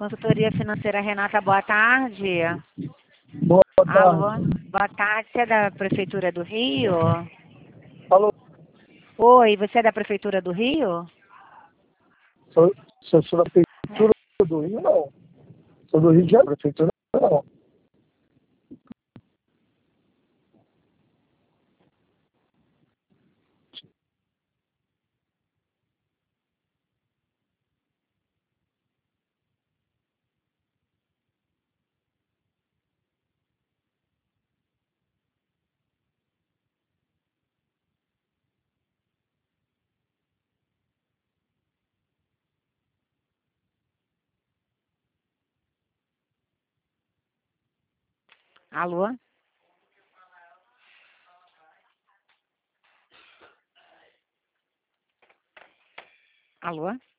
Consultoria Financeira Renata, boa tarde. Boa Alô, tarde. boa tarde. Você é da Prefeitura do Rio? Alô, Oi, você é da Prefeitura do Rio? sou da Prefeitura do Rio, não. Sou do Rio de Janeiro, Prefeitura não. Alô? Alô?